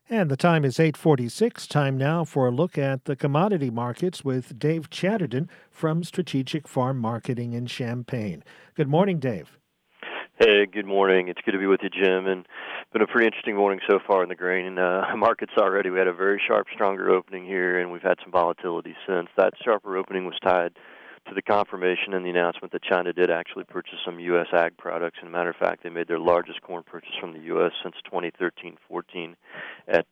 And the time is 8:46. Time now for a look at the commodity markets with Dave Chatterton from Strategic Farm Marketing in Champaign. Good morning, Dave. Hey, good morning. It's good to be with you, Jim. And been a pretty interesting morning so far in the grain markets already. We had a very sharp, stronger opening here, and we've had some volatility since. That sharper opening was tied to the confirmation and the announcement that China did actually purchase some U.S. ag products. And a matter of fact, they made their largest corn purchase from the U.S. since 2013-14 at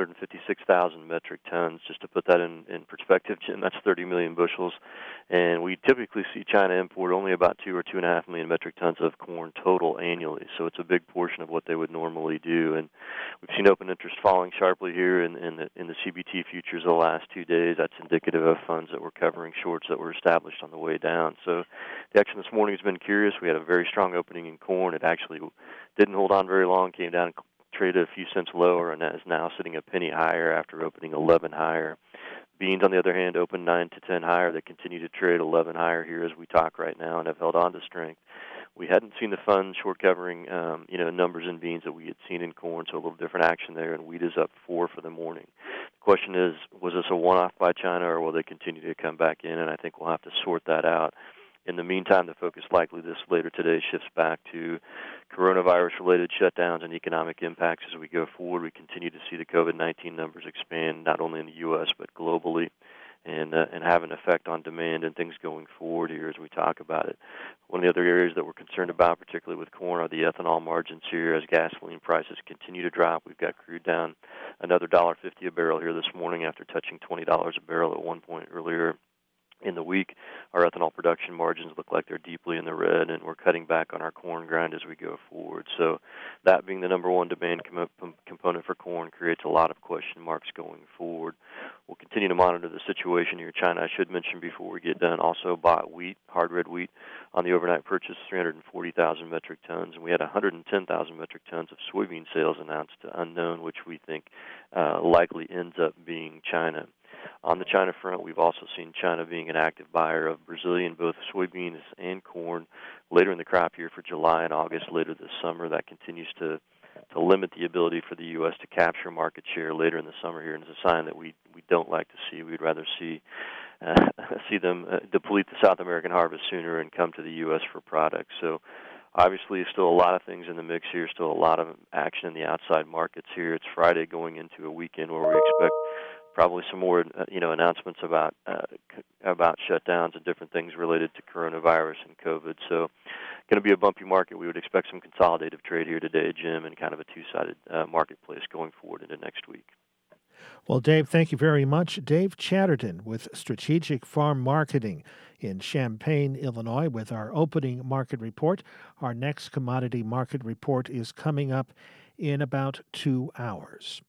756,000 metric tons. Just to put that in perspective, Jim, that's 30 million bushels. And we typically see China import only about 2 or 2.5 million metric tons of corn total annually. So it's a big portion of what they would normally do. And we've seen open interest falling sharply here in the CBT futures the last 2 days. That's indicative of funds that were covering shorts that were established on the way down. So the action this morning has been curious. We had a very strong opening in corn. It actually didn't hold on very long, came down and traded a few cents lower, and is now sitting a penny higher after opening 11 higher. Beans, on the other hand, opened 9 to 10 higher. They continue to trade 11 higher here as we talk right now and have held on to strength. We hadn't seen the fund short covering, numbers in beans that we had seen in corn, so a little different action there, and wheat is up 4 for the morning. The question is, was this a one-off by China, or will they continue to come back in? And I think we'll have to sort that out. In the meantime, the focus likely this later today shifts back to coronavirus-related shutdowns and economic impacts as we go forward. We continue to see the COVID-19 numbers expand, not only in the U.S., but globally, and have an effect on demand and things going forward here as we talk about it. One of the other areas that we're concerned about, particularly with corn, are the ethanol margins here as gasoline prices continue to drop. We've got crude down another $1.50 a barrel here this morning after touching $20 a barrel at one point earlier in the week. Our ethanol production margins look like they're deeply in the red, and we're cutting back on our corn grind as we go forward. So that being the number one demand component for corn creates a lot of question marks going forward. We'll continue to monitor the situation here. China, I should mention before we get done, also bought wheat, hard red wheat, on the overnight purchase, 340,000 metric tons, and we had 110,000 metric tons of soybean sales announced to unknown, which we think likely ends up being China. On the China front, we've also seen China being an active buyer of Brazilian, both soybeans and corn, later in the crop year for July and August later this summer. That continues to limit the ability for the U.S. to capture market share later in the summer here, and it's a sign that we don't like to see. We'd rather see them deplete the South American harvest sooner and come to the U.S. for products. So obviously, still a lot of things in the mix here, still a lot of action in the outside markets here. It's Friday going into a weekend where we expect probably some more, announcements about shutdowns and different things related to coronavirus and COVID. So, going to be a bumpy market. We would expect some consolidative trade here today, Jim, and kind of a two-sided marketplace going forward into next week. Well, Dave, thank you very much. Dave Chatterton with Strategic Farm Marketing in Champaign, Illinois, with our opening market report. Our next commodity market report is coming up in about 2 hours.